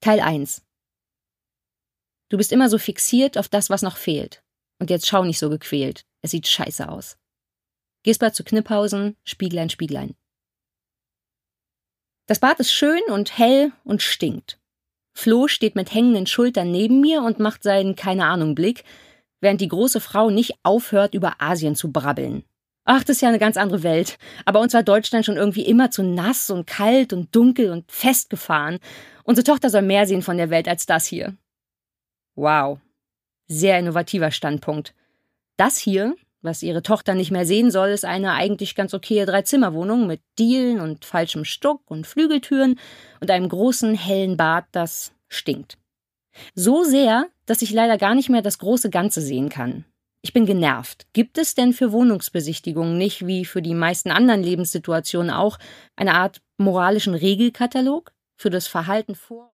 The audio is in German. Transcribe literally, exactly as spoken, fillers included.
Teil eins. Du bist immer so fixiert auf das, was noch fehlt. Und jetzt schau nicht so gequält. Es sieht scheiße aus. Gehst bald zu Kniphausen, Spieglein, Spieglein. Das Bad ist schön und hell und stinkt. Flo steht mit hängenden Schultern neben mir und macht seinen keine-Ahnung-Blick, während die große Frau nicht aufhört, über Asien zu brabbeln. Ach, das ist ja eine ganz andere Welt. Aber uns war Deutschland schon irgendwie immer zu nass und kalt und dunkel und festgefahren. Unsere Tochter soll mehr sehen von der Welt als das hier. Wow. Sehr innovativer Standpunkt. Das hier, was ihre Tochter nicht mehr sehen soll, ist eine eigentlich ganz okaye Dreizimmerwohnung mit Dielen und falschem Stuck und Flügeltüren und einem großen, hellen Bad, das stinkt. So sehr, dass ich leider gar nicht mehr das große Ganze sehen kann. Ich bin genervt. Gibt es denn für Wohnungsbesichtigungen nicht, wie für die meisten anderen Lebenssituationen auch, eine Art moralischen Regelkatalog für das Verhalten vor